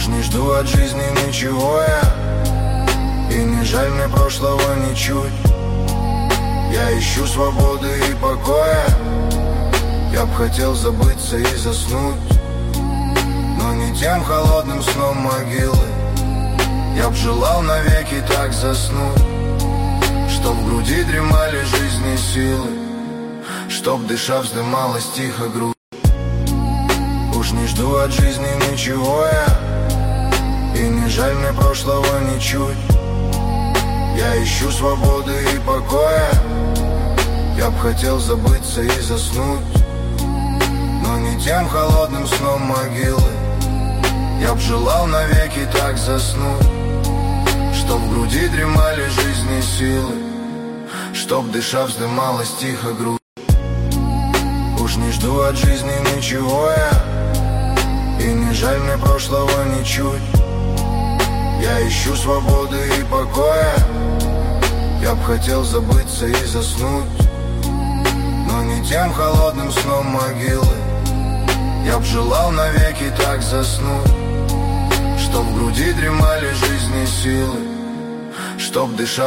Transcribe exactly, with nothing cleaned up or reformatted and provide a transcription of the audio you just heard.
Уж не жду от жизни ничего я, и не жаль мне прошлого ничуть. Я ищу свободы и покоя, я б хотел забыться и заснуть, но не тем холодным сном могилы. Я б желал навеки так заснуть, чтоб в груди дремали жизни силы, чтоб дыша вздымалась тихо грудь. Уж не жду от жизни ничего я, и не жаль мне прошлого ничуть. Я ищу свободы и покоя, я б хотел забыться и заснуть, но не тем холодным сном могилы. Я б желал навеки так заснуть, чтоб в груди дремали жизни силы, чтоб дыша вздымалась тихо грудь. Уж не жду от жизни ничего я, и не жаль мне прошлого ничуть. Я ищу свободы и покоя, я б хотел забыться и заснуть, но не тем холодным сном могилы. Я б желал навеки так заснуть, чтоб в груди дремали жизни силы, чтоб дыша